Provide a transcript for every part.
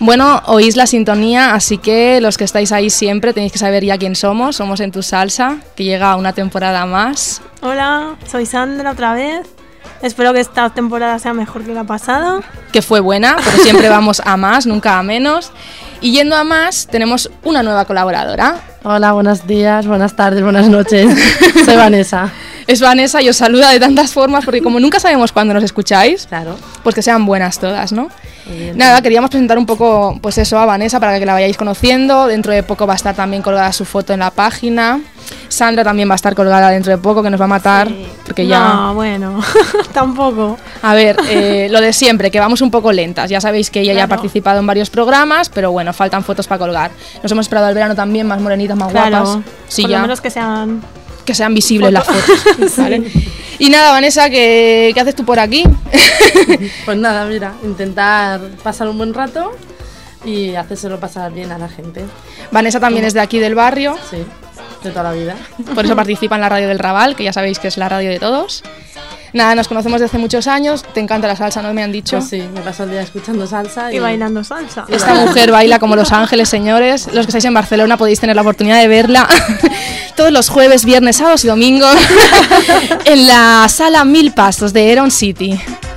Bueno, oís la sintonía, así que los que estáis ahí siempre tenéis que saber ya quién somos. Somos En Tu Salsa, que llega una temporada más. Hola, soy Sandra otra vez. Espero que esta temporada sea mejor que la pasada. Que fue buena, pero siempre vamos a más, nunca a menos. Y yendo a más, tenemos una nueva colaboradora. Hola, buenos días, buenas tardes, buenas noches. Soy Vanessa. Es Vanessa y os saluda de tantas formas, porque como nunca sabemos cuándo nos escucháis, Claro. pues que sean buenas todas, ¿no? Nada, queríamos presentar un poco, pues eso, a Vanessa para que la vayáis conociendo. Dentro de poco va a estar también colgada su foto en la página. Sandra también va a estar colgada dentro de poco, que nos va a matar, porque ya... No, bueno, tampoco. A ver, lo de siempre, que vamos un poco lentas. Ya sabéis que ella ya ha participado en varios programas, pero bueno, faltan fotos para colgar. Nos hemos esperado al verano también, más morenitas, más guapas. Sí, por ya. lo menos que sean visibles las fotos. ¿Vale? Y nada, Vanessa, ¿qué haces tú por aquí? Pues nada, mira, intentar pasar un buen rato y hacérselo pasar bien a la gente. Vanessa también es de aquí del barrio. Sí, de toda la vida. Por eso participa en la radio del Raval, que ya sabéis que es la radio de todos. Nada, nos conocemos desde hace muchos años. Te encanta la salsa, ¿no? Me han dicho. Pues sí, me paso el día escuchando salsa y bailando salsa. Esta mujer baila como Los Ángeles, señores. Los que estáis en Barcelona podéis tener la oportunidad de verla todos los jueves, viernes, sábados y domingos en la sala Mil Pasos de Heron City.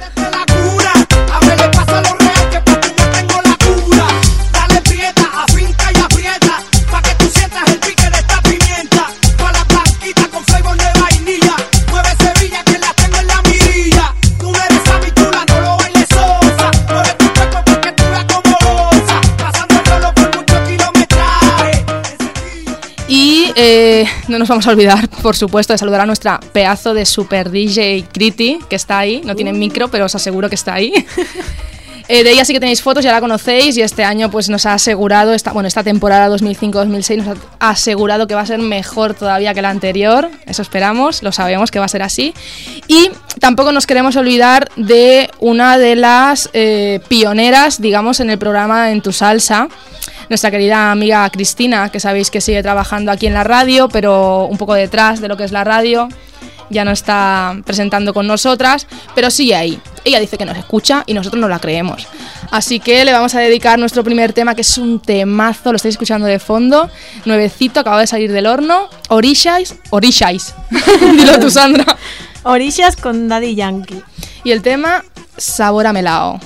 No nos vamos a olvidar, por supuesto, de saludar a nuestra pedazo de super DJ Kriti, que está ahí. No tiene micro, pero os aseguro que está ahí. De ella sí que tenéis fotos, ya la conocéis, y este año pues nos ha asegurado, esta temporada 2005-2006 nos ha asegurado que va a ser mejor todavía que la anterior. Eso esperamos, lo sabemos que va a ser así. Y tampoco nos queremos olvidar de una de las pioneras, digamos, en el programa En Tu Salsa, nuestra querida amiga Cristina, que sabéis que sigue trabajando aquí en la radio, pero un poco detrás de lo que es la radio. Ya no está presentando con nosotras, pero sigue ahí. Ella dice que nos escucha y nosotros no la creemos. Así que le vamos a dedicar nuestro primer tema, que es un temazo, lo estáis escuchando de fondo, nuevecito, acaba de salir del horno. Orishais. Dilo tú, Sandra. Orishas con Daddy Yankee. Y el tema, Sabor a Melao.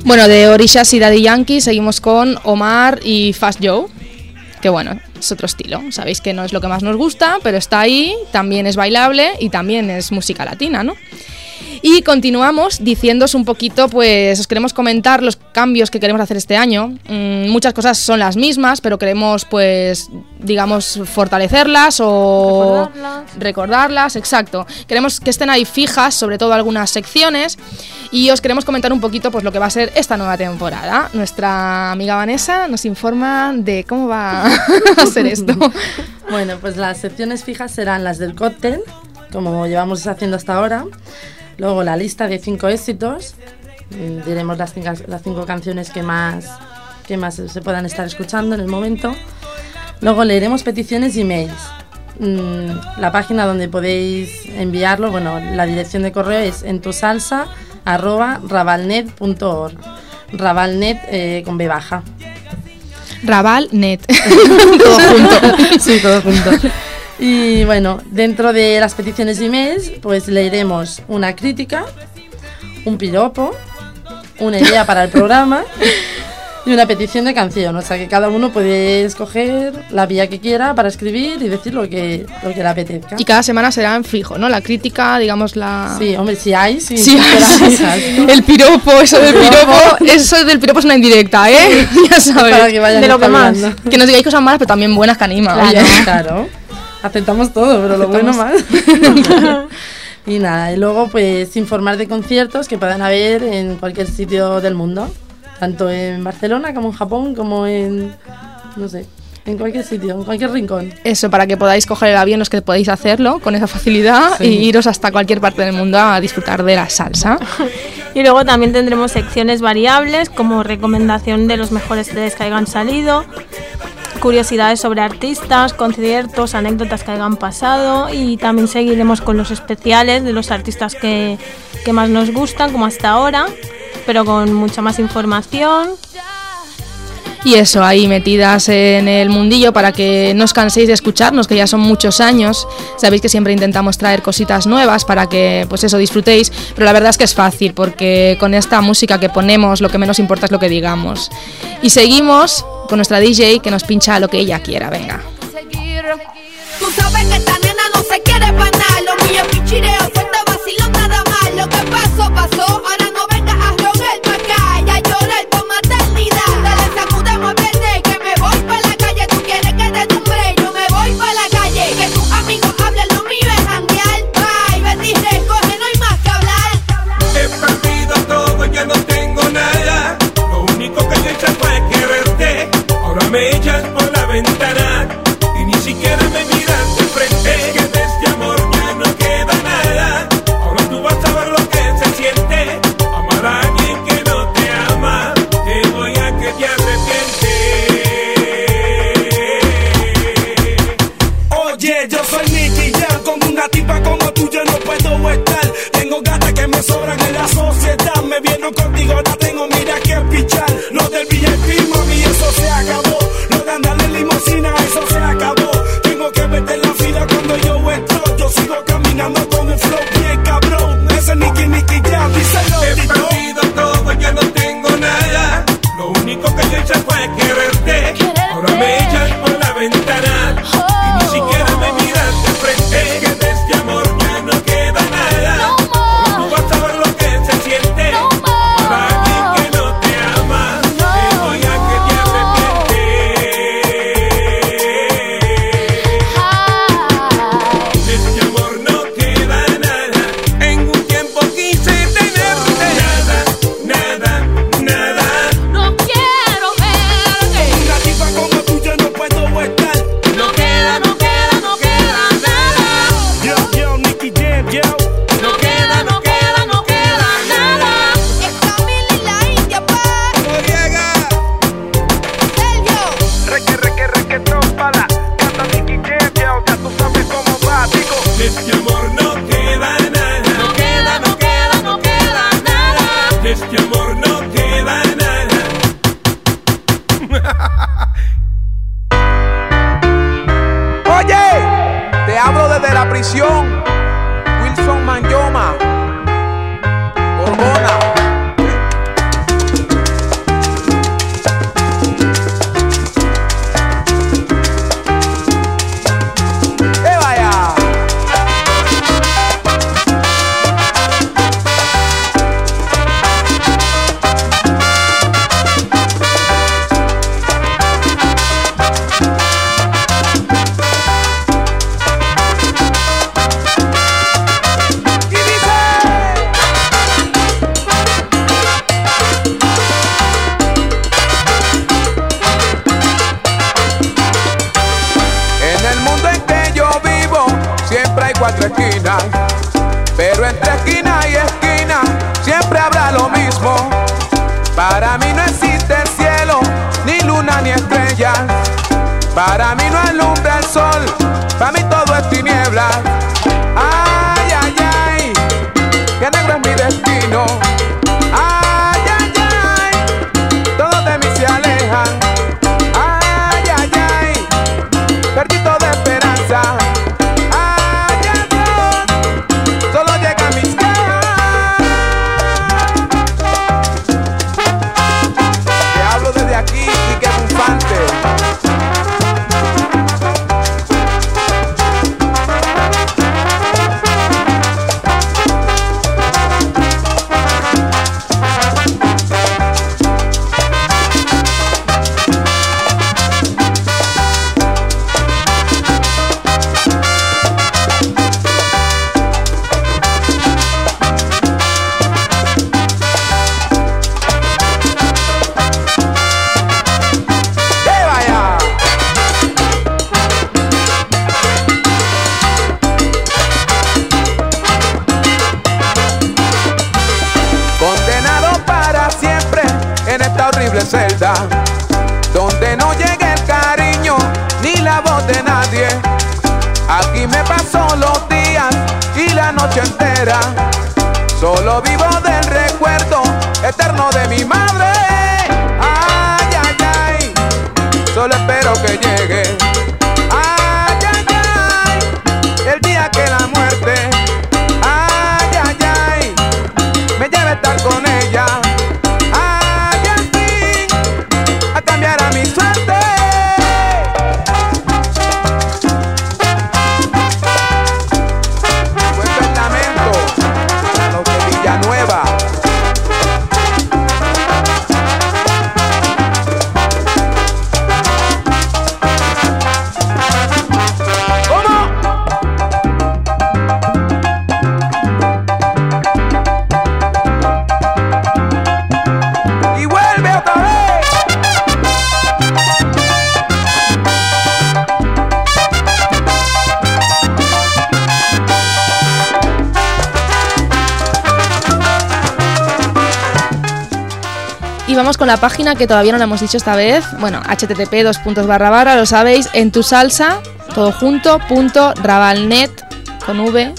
Bueno, de Orishas y Daddy Yankee seguimos con Omar y Fast Joe, que bueno, es otro estilo. Sabéis que no es lo que más nos gusta, pero está ahí, también es bailable y también es música latina, ¿no? Y continuamos diciéndoos un poquito, pues os queremos comentar los cambios que queremos hacer este año. Muchas cosas son las mismas, pero queremos, pues, digamos, fortalecerlas o recordarlas, exacto. Queremos que estén ahí fijas, sobre todo algunas secciones, y os queremos comentar un poquito, pues, lo que va a ser esta nueva temporada. Nuestra amiga Vanessa nos informa de cómo va a ser esto. Bueno, pues las secciones fijas serán las del cóctel, como llevamos haciendo hasta ahora. Luego la lista de 5 éxitos, diremos las 5 canciones que más se puedan estar escuchando en el momento. Luego leeremos peticiones y mails. La página donde podéis enviarlo, bueno, la dirección de correo es entusalsa@rabalnet.org. Rabalnet con B baja. Rabalnet. Todo junto. Sí, todo junto. Y bueno, dentro de las peticiones y emails, pues leeremos una crítica, un piropo, una idea para el programa y una petición de canción. O sea que cada uno puede escoger la vía que quiera para escribir y decir lo que le apetezca. Y cada semana será en fijo, ¿no? La crítica, digamos la... Sí, hombre, si hay, sí. Sí, el piropo, eso del piropo es una indirecta, ¿eh? Ya sabes. Para que vayan de lo que más. espabilando. Que nos digáis cosas malas, pero también buenas que animan. Claro, Oye. claro. Aceptamos todo, pero lo bueno más. Y nada, y luego pues informar de conciertos que puedan haber en cualquier sitio del mundo, tanto en Barcelona como en Japón, como en, no sé, en cualquier sitio, en cualquier rincón. Eso, para que podáis coger el avión, los que podéis hacerlo con esa facilidad, Sí. y iros hasta cualquier parte del mundo a disfrutar de la salsa. Y luego también tendremos secciones variables como recomendación de los mejores CDs que hayan salido, curiosidades sobre artistas, conciertos, anécdotas que hayan pasado, y también seguiremos con los especiales de los artistas que más nos gustan, como hasta ahora, pero con mucha más información. Y eso, ahí metidas en el mundillo para que no os canséis de escucharnos, que ya son muchos años. Sabéis que siempre intentamos traer cositas nuevas para que, pues eso, disfrutéis. Pero la verdad es que es fácil, porque con esta música que ponemos lo que menos importa es lo que digamos. Y seguimos con nuestra DJ que nos pincha lo que ella quiera, venga. Tú sabes que esta nena no se quiere panar. Lo mío es pichireo, suelta vacilón nada más. Lo que pasó, pasó, ahora no vengas a rogar pa' acá. Ya llorar por maternidad. Dale, sacudemos verde, que me voy pa' la calle. Tú quieres que te tumbre, yo me voy pa' la calle. Que tus amigos hablen, lo mío es janguear. Bye, ven y recoge, no hay más que hablar. He perdido todo, ya no tengo nada. Lo único que yo hice fue quererte. Ahora me echas por la ventana y ni siquiera me miras de frente. Es que de este amor ya no queda nada. Ahora tú vas a ver lo que se siente. 4 esquinas, pero entre esquina y esquina siempre habrá lo mismo. Para mí no existe cielo, ni luna ni estrellas. Para mí no alumbra el sol, para mí todo es tinieblas. Ay, ay, ay, que negro es mi destino. Ay, ay, ay, todos de mí se alejan. Ay, ay, ay, perdí toda esperanza. Ay, adiós, solo llega mis quejas. Te hablo desde aquí y que bufante. Celda, donde no llegue el cariño ni la voz de nadie. Aquí me paso los días y la noche entera, solo vivo del recuerdo eterno de mi madre. Ay, ay, ay, solo espero que llegue. Ay, ay, ay, el día que la muerte, ay, ay, ay, me lleve a estar con ella. Cambiará mi suerte. Cuento el lamento a los de Villanueva. Y vamos con la página que todavía no la hemos dicho esta vez. Bueno, http:// lo sabéis, en tu salsa, todo junto, .ravalnet, con v,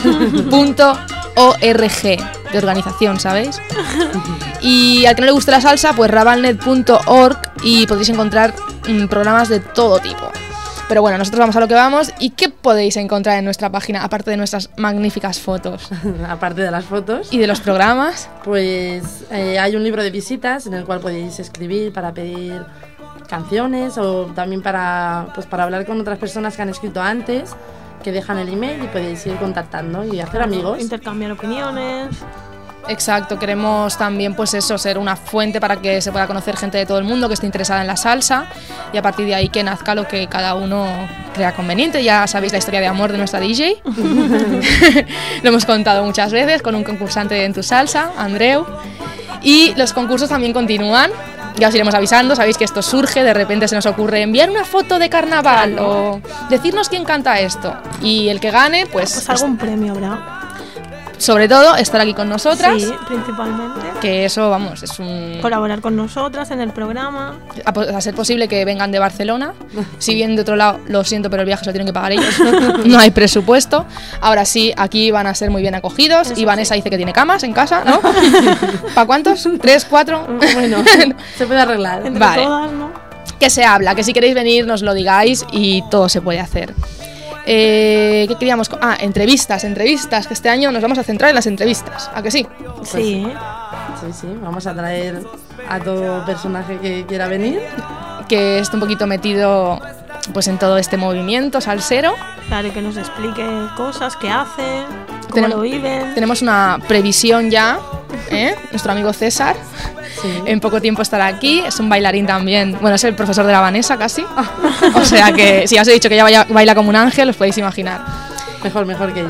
.org, de organización, ¿sabéis? Y al que no le guste la salsa, pues ravalnet.org y podréis encontrar programas de todo tipo. Pero bueno, nosotros vamos a lo que vamos. ¿Y qué podéis encontrar en nuestra página, aparte de nuestras magníficas fotos? Aparte de las fotos. ¿Y de los programas? Pues hay un libro de visitas en el cual podéis escribir para pedir canciones o también para hablar con otras personas que han escrito antes, que dejan el email y podéis ir contactando y hacer amigos. Intercambiar opiniones. Exacto, queremos también pues eso, ser una fuente para que se pueda conocer gente de todo el mundo que esté interesada en la salsa y a partir de ahí que nazca lo que cada uno crea conveniente. Ya sabéis la historia de amor de nuestra DJ. Lo hemos contado muchas veces con un concursante en Tu Salsa, Andreu. Y los concursos también continúan. Ya os iremos avisando, sabéis que esto surge, de repente se nos ocurre enviar una foto de carnaval o decirnos quién canta esto. Y el que gane, pues algún premio habrá. Sobre todo, estar aquí con nosotras. Sí, principalmente. Que eso, vamos, es un... Colaborar con nosotras en el programa. A ser posible que vengan de Barcelona. Si bien de otro lado, lo siento, pero el viaje se lo tienen que pagar ellos. No hay presupuesto. Ahora sí, aquí van a ser muy bien acogidos. Eso y Vanessa dice que tiene camas en casa, ¿no? ¿Para cuántos? ¿3, 4? Bueno, se puede arreglar. Entre vale. todas, ¿no? Que se habla, que si queréis venir nos lo digáis y todo se puede hacer. ¿Qué queríamos? Entrevistas, que este año nos vamos a centrar en las entrevistas, ¿a que sí? Sí. Sí, vamos a traer a todo personaje que quiera venir. Que esté un poquito metido pues en todo este movimiento salsero. Claro, y que nos explique cosas, qué hace, cómo lo viven. Tenemos una previsión ya, nuestro amigo César. Sí. En poco tiempo estará aquí, es un bailarín también. Bueno, es el profesor de la Vanessa casi. O sea que, si ya os he dicho que ella baila como un ángel, os podéis imaginar. Mejor que yo.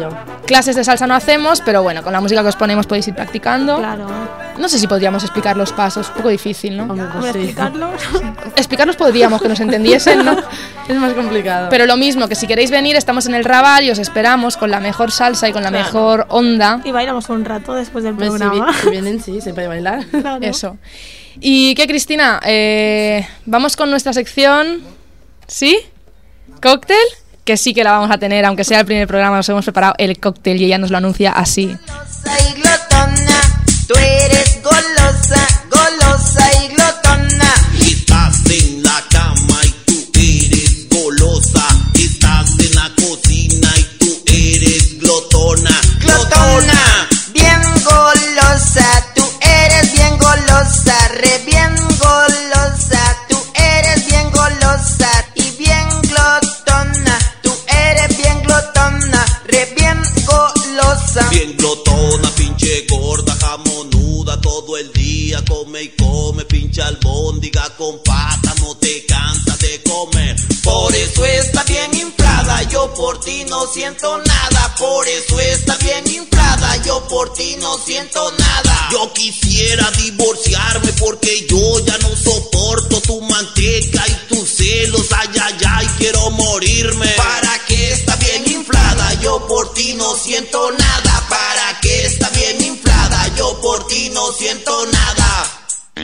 Clases de salsa no hacemos, pero bueno, con la música que os ponemos podéis ir practicando. Claro. No sé si podríamos explicar los pasos, un poco difícil, ¿no? Hombre, pues Hombre, sí. explicarlos. Explicarlos podríamos, que nos entendiesen, ¿no? Es más complicado. Pero lo mismo, que si queréis venir, estamos en el Raval y os esperamos con la mejor salsa y con la Claro. mejor onda. Y bailamos un rato después del Pues programa. si vienen, sí, se puede bailar. Claro. Eso. ¿Y qué, Cristina? Vamos con nuestra sección, ¿sí? ¿Cóctel? Que sí que la vamos a tener, aunque sea el primer programa, nos hemos preparado el cóctel y ella nos lo anuncia así. Y glotona, tú eres golosa, golosa y glotona. Estás en la cama y tú eres golosa. Estás en la cocina y tú eres glotona. Glotona, bien golosa, tú eres bien golosa, re bien golosa, tú eres bien golosa y bien glotona, tú eres bien glotona, re bien golosa. Bien glotona, pinche gorda, jamonuda, todo el día come y come, pinche albóndiga con pata, no te cansas de comer. Por eso está bien inflada, yo por ti no siento nada. Por eso está bien inflada, yo por ti no siento nada. Yo quisiera divorciarme porque yo ya no soporto tu manteca y tus celos, ay, ay, ay, quiero morirme. ¿Para qué está bien inflada? Yo por ti no siento nada. ¿Para qué está bien inflada? Yo por ti no siento nada.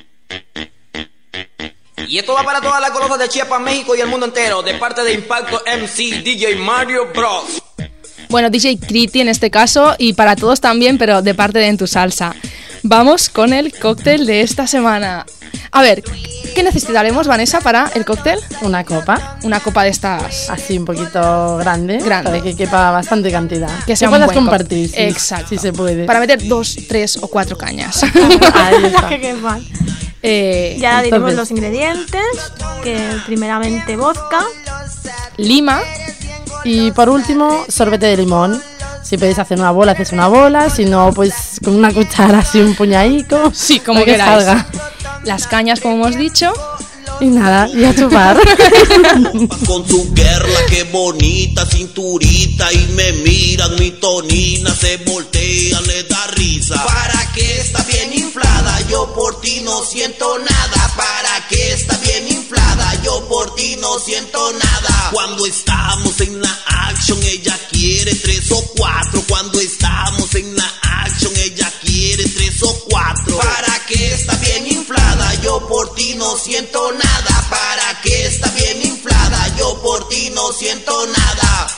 Y esto va para todas las golosas de Chiapas, México y el mundo entero, de parte de Impacto MC DJ Mario Bros. Bueno, DJ Criti en este caso, y para todos también, pero de parte de En Tu Salsa. Vamos con el cóctel de esta semana. A ver, ¿qué necesitaremos, Vanessa, para el cóctel? Una copa, Una copa de estas... así un poquito grande, Grande. para que quepa bastante cantidad. Que sea un puedas buen compartir, cóctel. sí, Exacto. si se puede. Para meter 2, 3 o 4 cañas. Ahí está. Qué mal. Entonces, Ya diremos los ingredientes, que primeramente vodka, lima, Y por último, sorbete de limón. Si podéis hacer una bola, haces una bola. Si no, pues con una cuchara así un puñadico. sí, como para que queráis. salga. Las cañas, como hemos dicho. Y nada, y a chupar. Con su guerra, qué bonita cinturita. Y me miran, mi tonina se voltea, le da risa. ¿Para qué está bien inflada? Yo por ti no siento nada. ¿Para qué está bien inflada? Yo por ti no siento nada. Cuando estamos en la action, ella quiere 3 o 4. Cuando estamos en la action, ella quiere 3 o 4. ¿Para qué está bien inflada? Yo por ti no siento nada. ¿Para qué está bien inflada? Yo por ti no siento nada.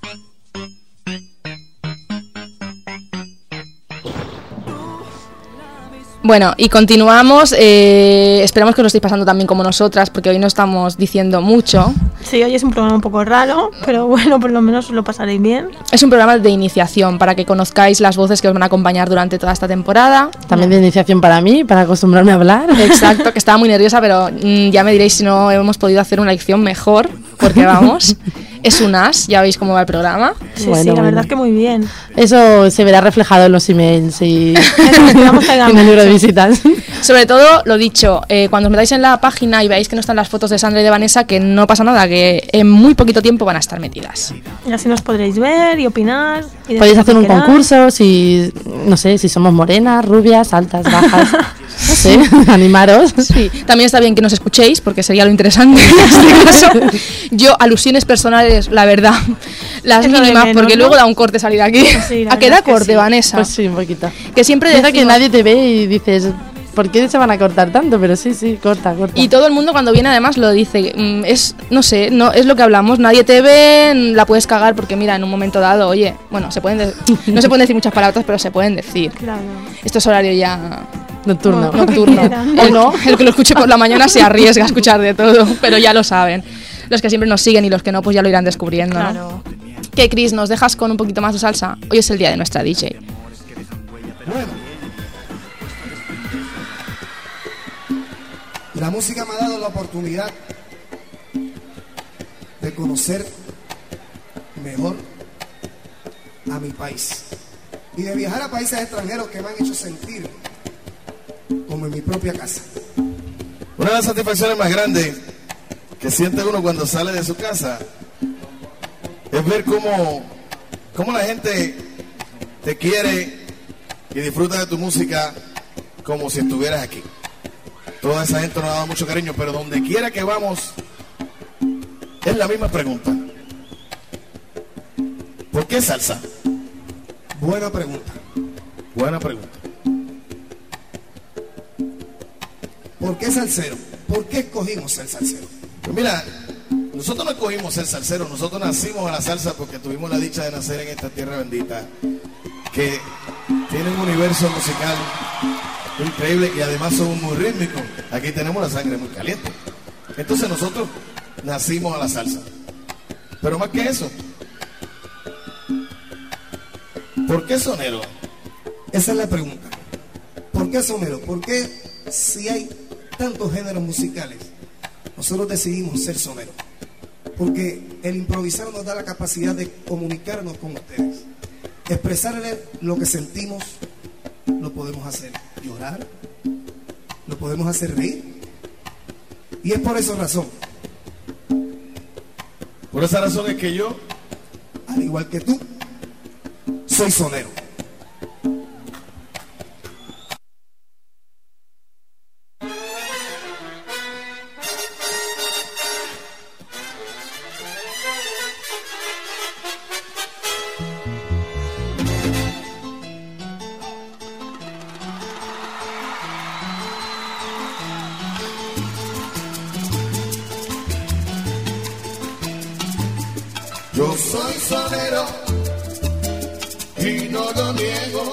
Bueno, y continuamos. Esperamos que os lo estéis pasando también como nosotras, porque hoy no estamos diciendo mucho. sí, hoy es un programa un poco raro, pero bueno, por lo menos lo pasaréis bien. Es un programa de iniciación para que conozcáis las voces que os van a acompañar durante toda esta temporada. También de iniciación para mí, para acostumbrarme a hablar. Exacto, que estaba muy nerviosa, pero ya me diréis si no hemos podido hacer una lección mejor, porque vamos, es un as, ya veis cómo va el programa. Sí, Bueno, sí, la bueno. verdad es que muy bien. Eso se verá reflejado en los emails y Esperamos que haya en el libro de mucho. visitas. Sobre todo, lo dicho, cuando os metáis en la página y veáis que no están las fotos de Sandra y de Vanessa, que no pasa nada, que en muy poquito tiempo van a estar metidas. Y así nos podréis ver y opinar. Y decir Podéis lo hacer que un queráis. concurso, si no sé, si somos morenas, rubias, altas, bajas. No sé, animaros. Sí, también está bien que nos escuchéis, porque sería lo interesante en este caso. Yo, alusiones personales, la verdad, las Es lo de mínimas, menos, porque ¿no? luego da un corte salir aquí. Sí, la ¿A qué verdad da es que corte, sí. Vanessa? Pues sí, un poquito. Que siempre Piensa que decimos- nadie te ve y dices, ¿por qué se van a cortar tanto? Pero sí, corta. Y todo el mundo cuando viene además lo dice, es, no sé, no es lo que hablamos, nadie te ve, la puedes cagar porque mira, en un momento dado, oye, bueno, no se pueden decir muchas palabras, pero se pueden decir. Claro. Esto es horario ya Nocturno. nocturno. quieran. O no, el que lo escuche por la mañana se arriesga a escuchar de todo, pero ya lo saben. Los que siempre nos siguen y los que no, pues ya lo irán descubriendo, ¿no? Claro. ¿Qué, Cris, nos dejas con un poquito más de salsa? Hoy es el día de nuestra DJ. La música me ha dado la oportunidad de conocer mejor a mi país y de viajar a países extranjeros que me han hecho sentir como en mi propia casa. Una de las satisfacciones más grandes que siente uno cuando sale de su casa es ver cómo cómo la gente te quiere y disfruta de tu música como si estuvieras aquí. Toda esa gente nos ha dado mucho cariño, pero donde quiera que vamos es la misma pregunta. ¿Por qué salsa? Buena pregunta. Buena pregunta. ¿Por qué salsero? ¿Por qué escogimos ser salsero? Pues mira, nosotros no escogimos ser salseros, nosotros nacimos a la salsa porque tuvimos la dicha de nacer en esta tierra bendita, que tiene un universo musical increíble y además somos muy rítmicos. Aquí tenemos la sangre muy caliente. Entonces nosotros nacimos a la salsa. Pero más que eso, ¿por qué sonero? Esa es la pregunta. ¿Por qué sonero? ¿Por qué si hay tantos géneros musicales, nosotros decidimos ser soneros? Porque el improvisar nos da la capacidad de comunicarnos con ustedes, expresarles lo que sentimos. Lo podemos hacer llorar, lo podemos hacer reír, y es por esa razón. Por esa razón es que yo, al igual que tú, soy sonero. yo soy sonero y no lo niego.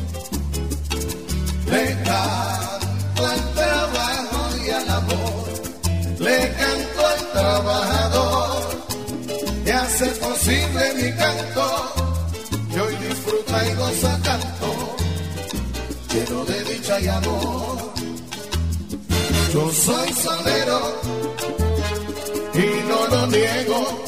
Le canto al trabajo y al amor, le canto al trabajador, que hace posible mi canto, y hoy disfruta y goza tanto, lleno de dicha y amor. Yo soy sonero y no lo niego,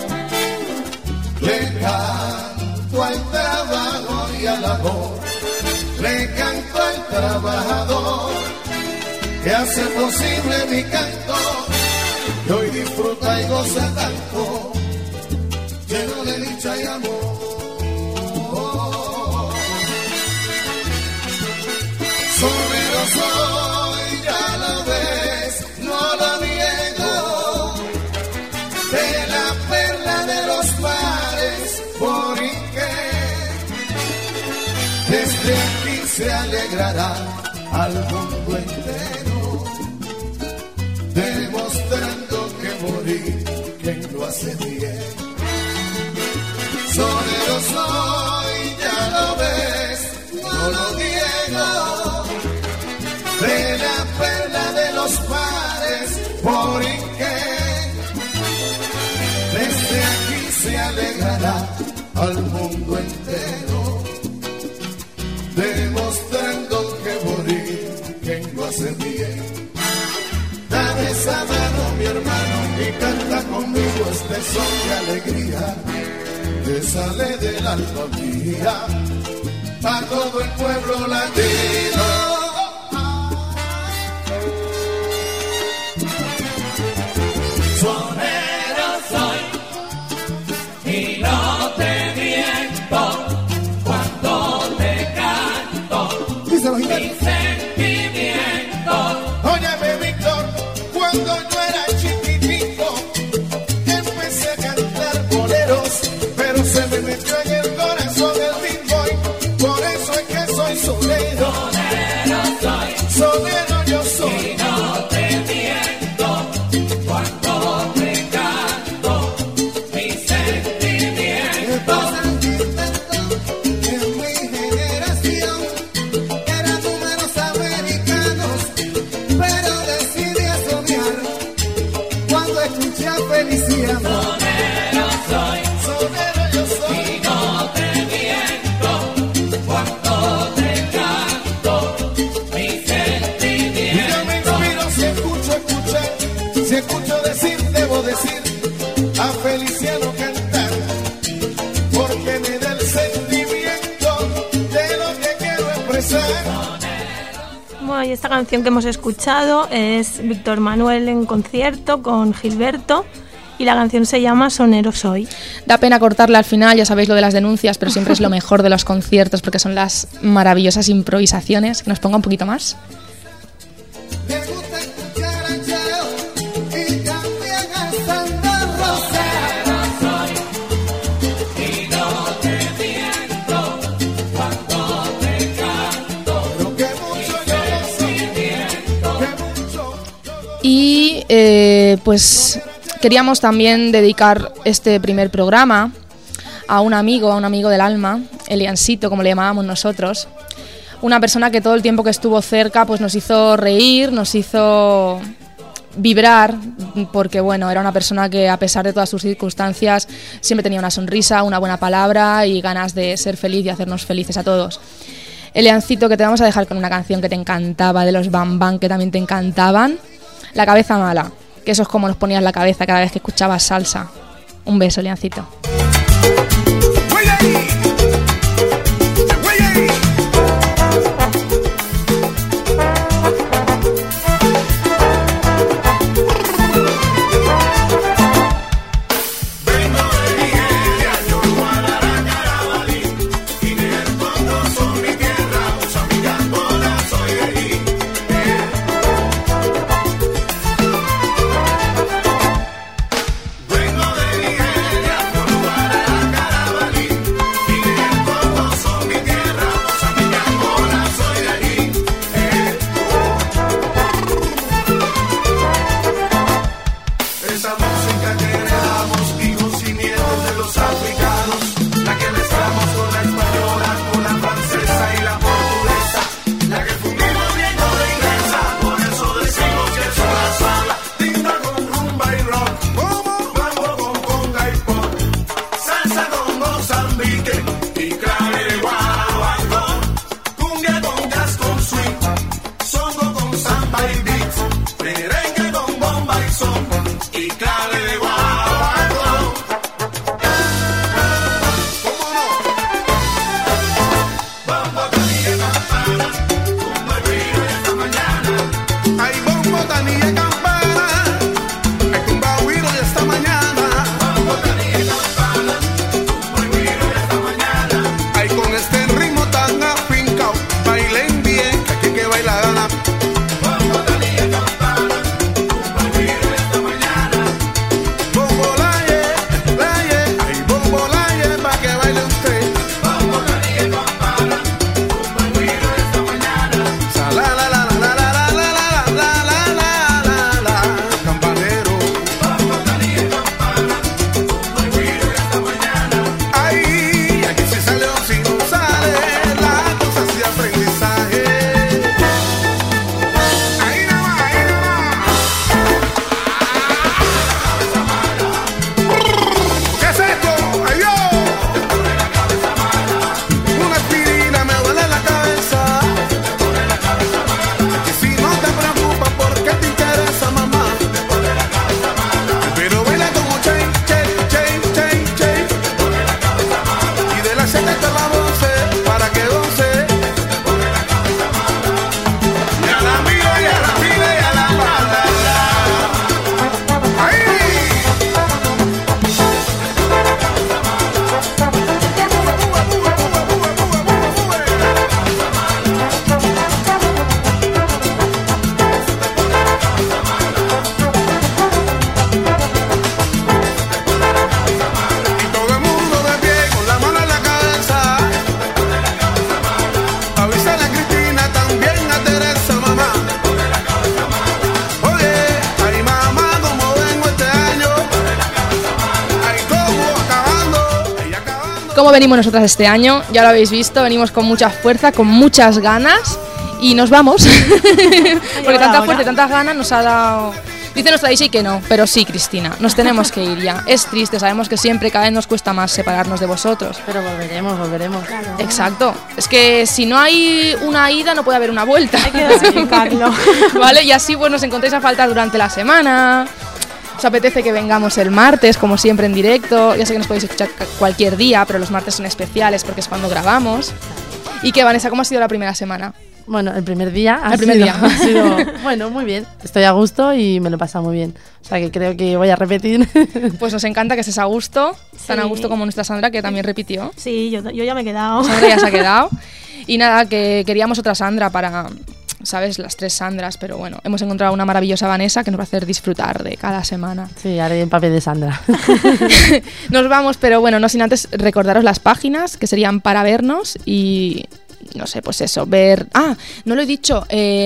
le canto al trabajo y al amor, le canto al trabajador, que hace posible mi canto, y hoy disfruta y goza tanto, lleno de dicha y amor. Sonero soy, ya lo ves, no lo niego, de la perla de los mares, Borinquén. Desde aquí se alegrará al mundo entero, demostrando que Borinquén lo hace bien. Sonero soy, ya lo ves, no lo niego, de la perla de los mares, Borinquén. Desde aquí se alegrará al mundo entero, demostrando que Borinquén lo hace bien. Dame esa mano, mi hermano, y canta conmigo este son de alegría, que sale del alma mía, a todo el pueblo latino. Sonero soy y no te miento cuando te canto mi sentimiento. Óyeme, Víctor, cuando yo era chiquitico empecé a cantar boleros, pero se me metió en el corazón el big boy, por eso es que soy sonero. Sonero soy, sonero yo soy y no te miento cuando te canto mi sentimiento. En mi generación eran números americanos, pero decidí a soñar cuando escuché a Feliciano. Sonero soy, Sonero yo soy y no te miento cuando te canto mi y sentimiento. yo me inspiro si escucho, si escucho decir, debo decir a Feliciano cantar, porque me da el sentimiento de lo que quiero expresar. Bueno, y esta canción que hemos escuchado es Víctor Manuel en concierto con Gilberto y la canción se llama Sonero Soy. Da pena cortarla al final, ya sabéis lo de las denuncias, pero siempre es lo mejor de los conciertos porque son las maravillosas improvisaciones. Que nos ponga un poquito más. Y pues queríamos también dedicar este primer programa a un amigo del alma, Eliancito, como le llamábamos nosotros. Una persona que todo el tiempo que estuvo cerca pues nos hizo reír, nos hizo vibrar, porque bueno, era una persona que a pesar de todas sus circunstancias siempre tenía una sonrisa, una buena palabra y ganas de ser feliz y hacernos felices a todos. Eliancito, que te vamos a dejar con una canción que te encantaba, de los Bam Bam, que también te encantaban, La Cabeza Mala, que eso es como nos ponías la cabeza cada vez que escuchabas salsa. Un beso, Eliancito. ¿Cómo venimos nosotras este año? Ya lo habéis visto, venimos con mucha fuerza, con muchas ganas y nos vamos. Porque tanta fuerza y tantas ganas nos ha dado... Dice nuestra DJ que no, pero sí, Cristina, nos tenemos que ir ya. Es triste, sabemos que siempre cada vez nos cuesta más separarnos de vosotros. Pero volveremos. Claro. Exacto. Es que si no hay una ida, no puede haber una vuelta. Hay que dosificarlo. ¿Vale? Y así pues nos encontráis a falta durante la semana. Os apetece que vengamos el martes, como siempre, en directo. Ya sé que nos podéis escuchar cualquier día, pero los martes son especiales porque es cuando grabamos. Y que, Vanessa, ¿cómo ha sido la primera semana? Bueno, el primer día ha sido bueno, muy bien. Estoy a gusto y me lo he pasado muy bien. O sea que creo que voy a repetir. Pues nos encanta que estés a gusto, tan a gusto como nuestra Sandra, que también repitió. Sí, yo ya me he quedado. Sandra ya se ha quedado. Y nada, que queríamos otra Sandra para, ¿sabes? Las 3 Sandras, pero bueno, hemos encontrado una maravillosa Vanessa que nos va a hacer disfrutar de cada semana. Sí, haré el papel de Sandra. Nos vamos, pero bueno, no sin antes recordaros las páginas que serían para vernos y... No sé, pues eso, ver... Ah, no lo he dicho.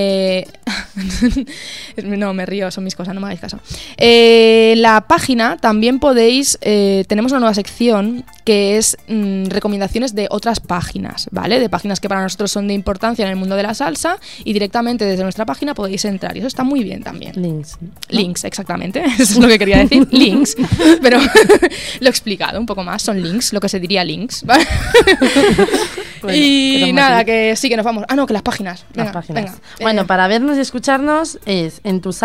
No, me río, son mis cosas, no me hagáis caso. La página también podéis... tenemos una nueva sección que es recomendaciones de otras páginas, ¿vale? De páginas que para nosotros son de importancia en el mundo de la salsa y directamente desde nuestra página podéis entrar. Y eso está muy bien también. Links. ¿No? Links, exactamente. Eso es lo que quería decir. Links. Pero lo he explicado un poco más. Son links, lo que se diría links, ¿vale? Bueno, y nada, que sí, que nos vamos. Ah, no, que las páginas. Venga, las páginas. Venga. Bueno, para vernos y escucharnos es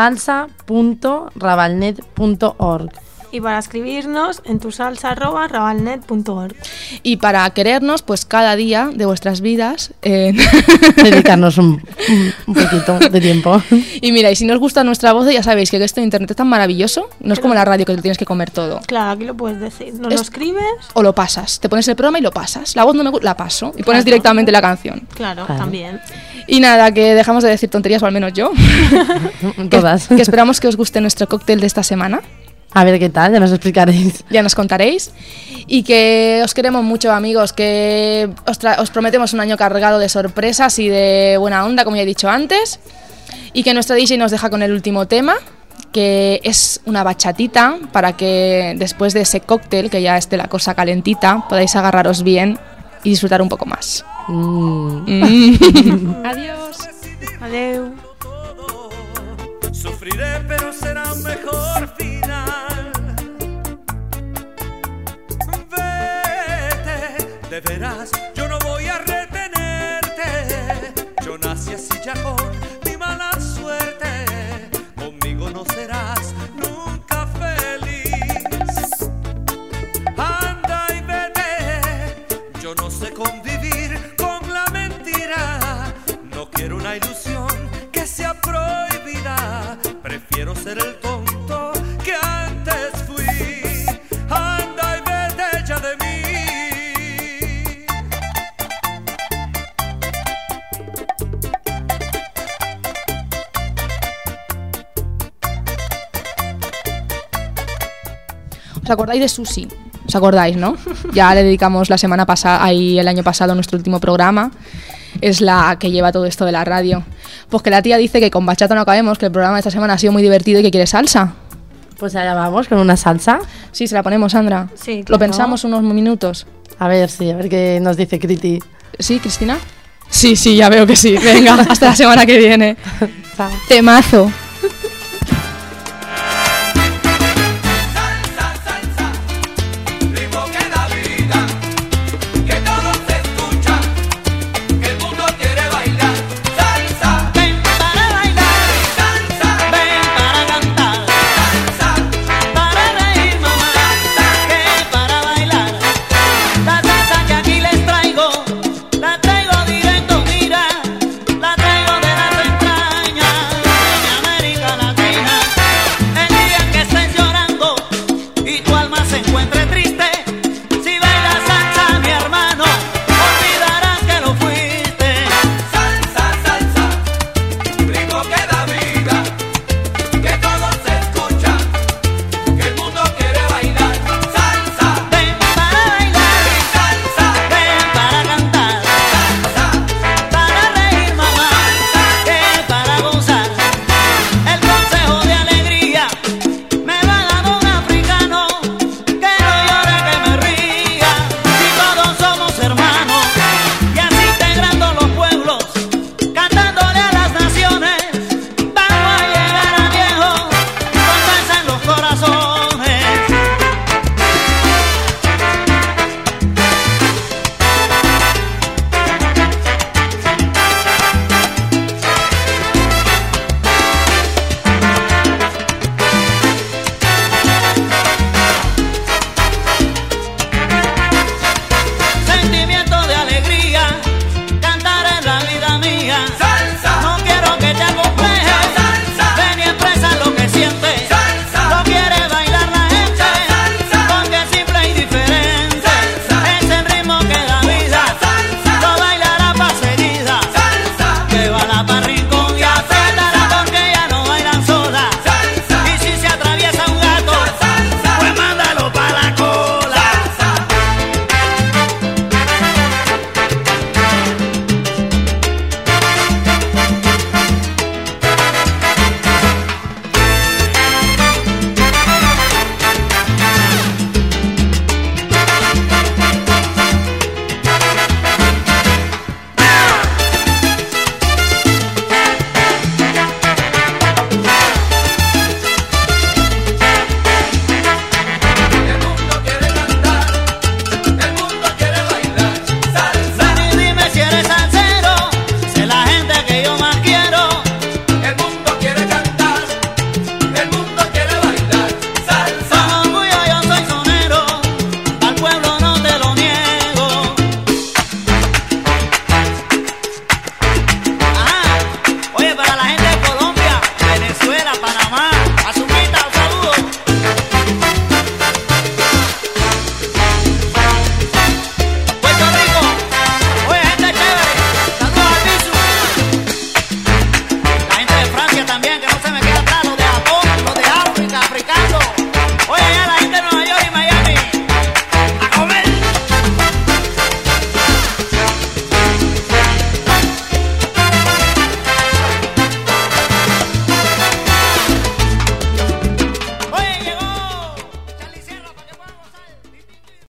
entusalsa.rabalnet.org. Y para escribirnos en tusalsa@rabalnet.org. Y para querernos, pues cada día de vuestras vidas dedicarnos un poquito de tiempo. Y mira, y si no os gusta nuestra voz, ya sabéis que esto de internet es tan maravilloso. No es como la radio que te tienes que comer todo. Claro, aquí lo puedes decir. Lo escribes o lo pasas. Te pones el programa y lo pasas. La voz no me gusta, la paso. Y pones directamente la canción. Claro, también. Y nada, que dejamos de decir tonterías, o al menos yo. Todas. Que esperamos que os guste nuestro cóctel de esta semana. A ver qué tal, ya nos explicaréis. Ya nos contaréis. Y que os queremos mucho, amigos, que os prometemos un año cargado de sorpresas y de buena onda, como ya he dicho antes. Y que nuestro DJ nos deja con el último tema, que es una bachatita, para que después de ese cóctel, que ya esté la cosa calentita, podáis agarraros bien y disfrutar un poco más. Adiós. Adiós. Sufriré, pero será un mejor final. Vete, de veras, yo no voy a retenerte. Yo nací así ya con mi mala suerte. Conmigo no serás nunca feliz. Anda y vete, yo no sé convivir con la mentira. No quiero una ilusión que sea prohibida. Prefiero ser el tonto que antes fui. Anda y vete ya de mí. ¿Os acordáis de Susi? ¿Os acordáis, no? Ya le dedicamos la semana pasada, ahí el año pasado, nuestro último programa. Es la que lleva todo esto de la radio. Pues que la tía dice que con bachata no acabemos, que el programa de esta semana ha sido muy divertido y que quiere salsa. Pues allá vamos, con una salsa. Sí, se la ponemos, Sandra. Sí, claro. Lo pensamos unos minutos. A ver, sí, a ver qué nos dice Criti. ¿Sí, Cristina? Sí, ya veo que sí. Venga, hasta la semana que viene. Temazo.